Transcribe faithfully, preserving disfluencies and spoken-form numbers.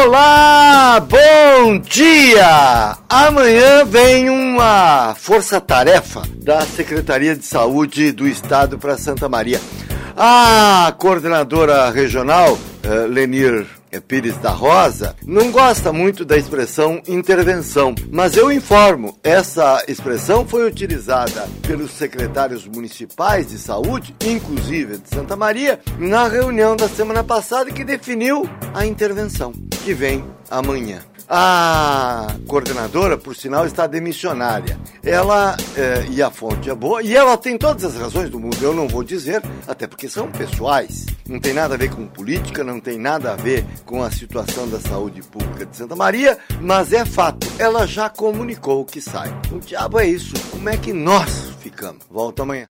Olá, bom dia! Amanhã vem uma força-tarefa da Secretaria de Saúde do Estado para Santa Maria. A coordenadora regional, Lenir Pires da Rosa, não gosta muito da expressão intervenção, mas eu informo, essa expressão foi utilizada pelos secretários municipais de saúde, inclusive de Santa Maria, na reunião da semana passada que definiu a intervenção, que vem amanhã. A coordenadora, por sinal, está demissionária. Ela, é, e a fonte é boa, e ela tem todas as razões do mundo, eu não vou dizer, até porque são pessoais. Não tem nada a ver com política, não tem nada a ver com a situação da saúde pública de Santa Maria, mas é fato, ela já comunicou que sai. O diabo é isso, como é que nós ficamos? Volta amanhã.